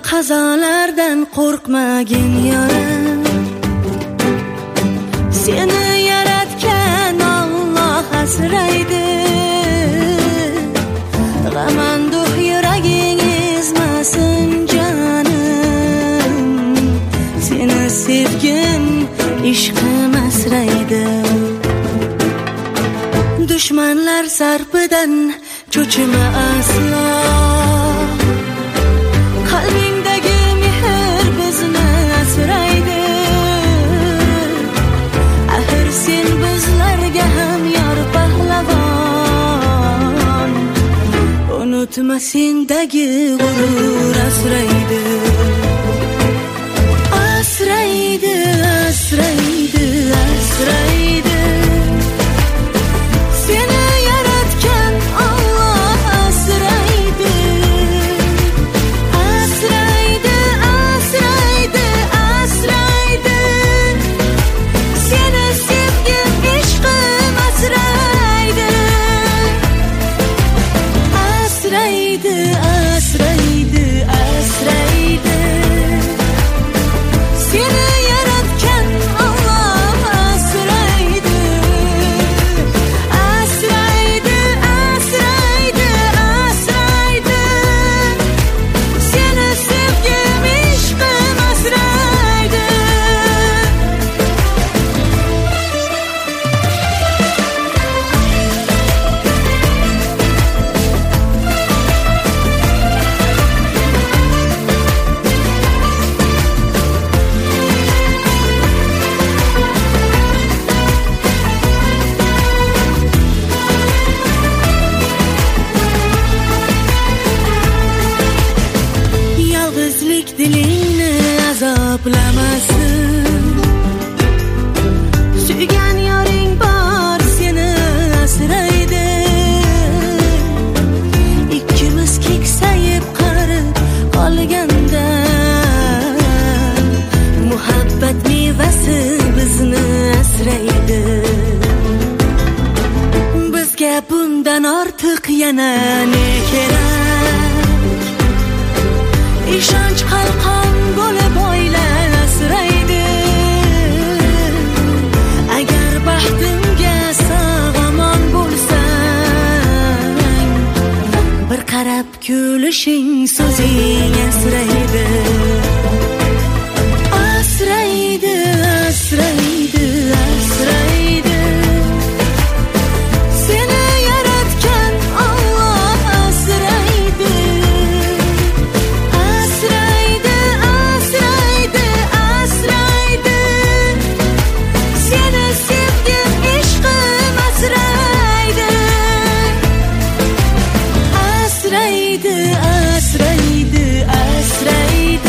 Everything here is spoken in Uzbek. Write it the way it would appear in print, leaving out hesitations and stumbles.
Qazolardan qo'rqmagin yorim, seni yaratgan Alloh asraydi. G'amanduh yuraging ezmasin jonim, seni sevgim ishqim asraydi. Dushmanlar sarpidan cho'chima aslo, qalbingdagi mehr bizni asraydi. Axir sen bizlarga ham yor pahlavon, unutma sendagi g'urur asraydi. Asraydi, asraydi, asraydi. Seni yaratgan Alloh asraydi. Asraydi, asraydi, asraydi. Seni sevgim ishqim asraydi. Asraydi, asraydi, asraydi. Seni yaratgan Alloh asraydi. Asraydi, asraydi, asraydi. Seni sevgim ishqim asraydi. Yolg'izlik dilingni azoblamasin, suygan yoring bor seni asraydi. Ikkimiz keksayib qarib qolganda, muhabbat mevasi bizni asraydi. Bizga bundan ortiq yana ne kerak? Ishonch qalqon bo'lib oilan asraydi. Agar baxtimga sog'-omon bo'lsang, bir qarab kulishing so'zing asraydi. Asraydi, asraydi, asraydi. Seni yaratgan Alloh asraydi. Asraydi, asraydi, asraydi. Seni sevgim ishqim asraydi. Asraydi, asraydi, asraydi.